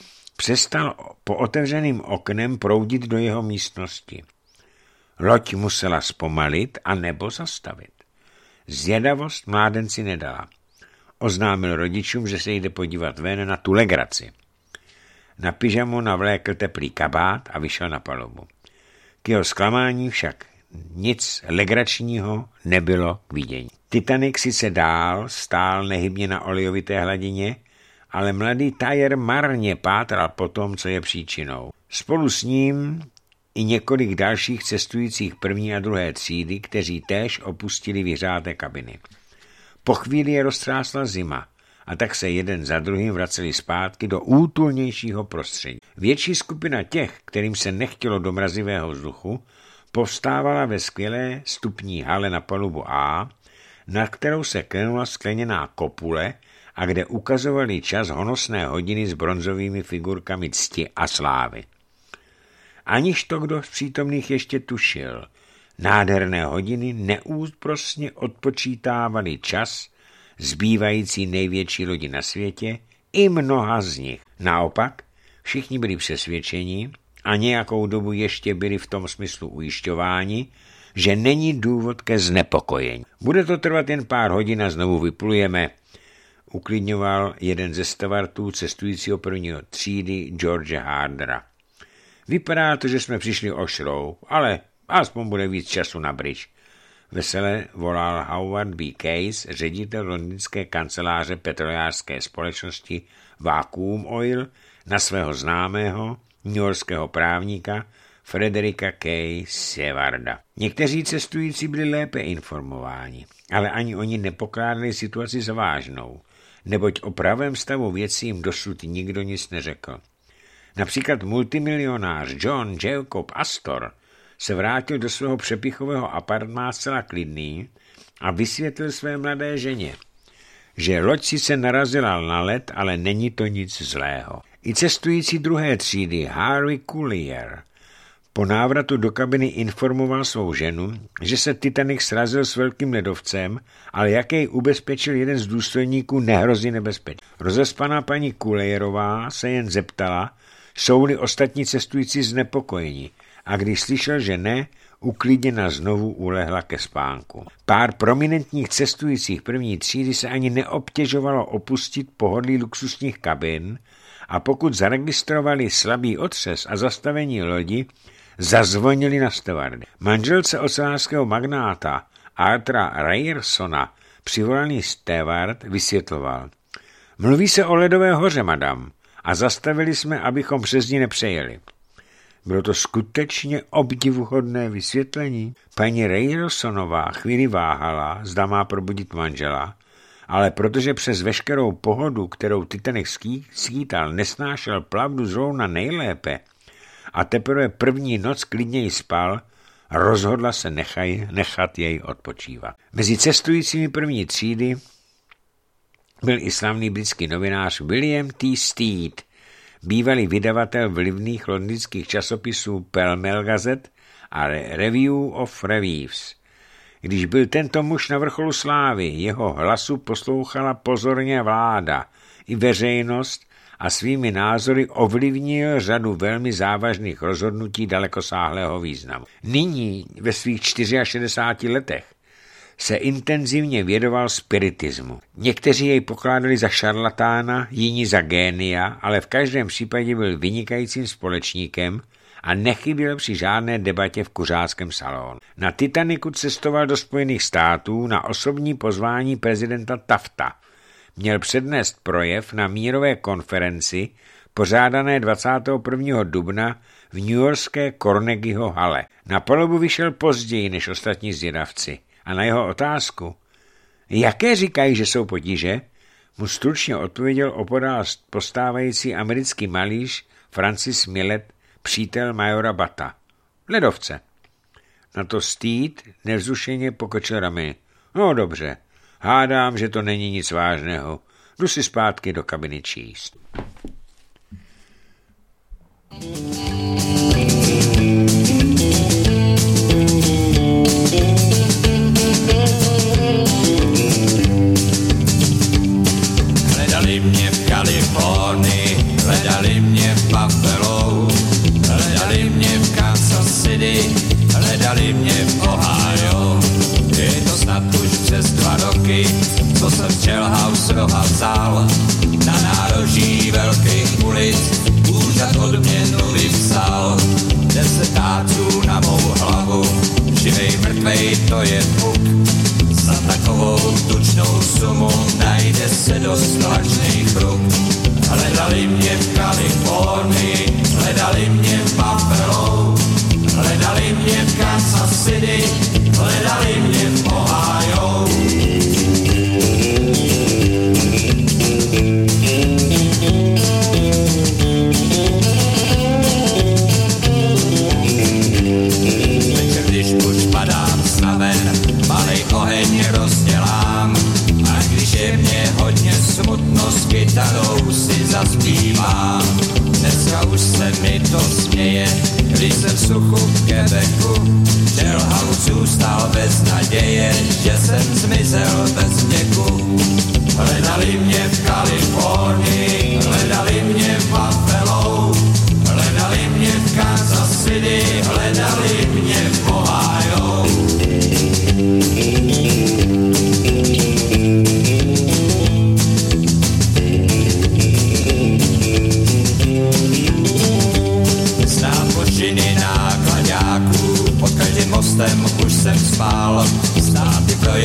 přestal po otevřeným oknem proudit do jeho místnosti. Loď musela zpomalit a nebo zastavit. Zvědavost mládenci nedala. Oznámil rodičům, že se jde podívat ven na tu legraci. Na pyžamu navlékl teplý kabát a vyšel na palubu. K jeho zklamání však nic legračního nebylo k vidění. Titanic sice dál stál nehybně na olejovité hladině, ale mladý Tyer marně pátral po tom, co je příčinou. Spolu s ním i několik dalších cestujících první a druhé třídy, kteří též opustili vyhřáté kabiny. Po chvíli je roztřásla zima a tak se jeden za druhým vraceli zpátky do útulnějšího prostředí. Větší skupina těch, kterým se nechtělo do mrazivého vzduchu, povstávala ve skvělé stupní hale na palubu A, na kterou se klenula skleněná kopule a kde ukazovali čas honosné hodiny s bronzovými figurkami cti a slávy. Aniž to kdo z přítomných ještě tušil, nádherné hodiny neúprosně odpočítávali čas zbývající největší lodi na světě i mnoha z nich. Naopak, všichni byli přesvědčeni a nějakou dobu ještě byli v tom smyslu ujišťováni, že není důvod ke znepokojení. Bude to trvat jen pár hodin a znovu vyplujeme, uklidňoval jeden ze stewardů cestujícího prvního třídy George Hardera. Vypadá to, že jsme přišli o šrou, ale aspoň bude víc času na bridge. Vesele volal Howard B. Case, ředitel londýnské kanceláře petrolejářské společnosti Vacuum Oil, na svého známého newyorského právníka Frederika K. Sevarda. Někteří cestující byli lépe informováni, ale ani oni nepokládali situaci za vážnou, neboť o pravém stavu věcí jim dosud nikdo nic neřekl. Například multimilionář John Jacob Astor se vrátil do svého přepichového apartmá zcela klidný a vysvětlil své mladé ženě, že loď sice narazila na led, ale není to nic zlého. I cestující druhé třídy Harry Collier po návratu do kabiny informoval svou ženu, že se Titanic srazil s velkým ledovcem, ale jak jej ubezpečil jeden z důstojníků, nehrozí nebezpečí. Rozespaná paní Collierová se jen zeptala, jsou-li ostatní cestující znepokojeni, a když slyšel, že ne, uklidněna znovu ulehla ke spánku. Pár prominentních cestujících první třídy se ani neobtěžovalo opustit pohodlí luxusních kabin a pokud zaregistrovali slabý otřes a zastavení lodi, zazvonili na stevardy. Manželce ocelářského magnáta Arthura Ryersona přivolaný steward vysvětloval. Mluví se o ledové hoře, madam, a zastavili jsme, abychom přes ní nepřejeli. Bylo to skutečně obdivuhodné vysvětlení. Paní Ryersonová chvíli váhala, zda má probudit manžela, ale protože přes veškerou pohodu, kterou Titanic skýtal, nesnášel plavbu zrovna nejlépe a teprve první noc klidněji spal, rozhodla se nechaj, nechat jej odpočívat. Mezi cestujícími první třídy byl i slavný britský novinář William T. Stead, bývalý vydavatel vlivných londýnských časopisů Pall Mall Gazette a Review of Reviews. Když byl tento muž na vrcholu slávy, jeho hlasu poslouchala pozorně vláda i veřejnost a svými názory ovlivnil řadu velmi závažných rozhodnutí dalekosáhlého významu. Nyní, ve svých šedesáti čtyřech letech, se intenzivně vědoval spiritismu. Někteří jej pokládali za šarlatána, jiní za génia, ale v každém případě byl vynikajícím společníkem a nechyběl při žádné debatě v kuřáckém salonu. Na Titaniku cestoval do Spojených států na osobní pozvání prezidenta Tafta. Měl přednést projev na mírové konferenci pořádané dvacátého prvního dubna v newyorské Carnegieho hale. Na palubu vyšel později než ostatní zvědavci a na jeho otázku, jaké říkají, že jsou potíže, mu stručně odpověděl opodál postávající americký malíř Francis Millet, přítel majora Bata. Ledovce. Na to Stead nevzrušeně pokočil rameny. No dobře, hádám, že to není nic vážného. Jdu si zpátky do kabiny číst. Hledali mě v Kalifornii, hledali mě v Buffalo, hledali mě v Kansas City, hledali mě v Ohio. Je to snad už přes dva roky, co jsem v Jailhouse roha vzal. Na nároží velkých ulic úřad odměnu vypsal. Deset táců na mou hlavu, živej mrtvej to je puk. Za takovou tučnou sumu najde se dost tlačných ruk. Hledali mě v Kalifornii, hledali mě v Buffalo, hledali mě v Kansas City, hledali mě v Ohio. má. Dneska už se mi to směje, když jsem v suchu v Quebecu. Jailhouse zůstal bez naděje, že jsem zmizel bez vděku. Hledali mě v Kalifornii, hledali mě v Buffalo, hledali mě v Kansas City, hledali mě v Ohio. Znám počiny nákladáků, pod každým mostem už jsem spál. Státy pro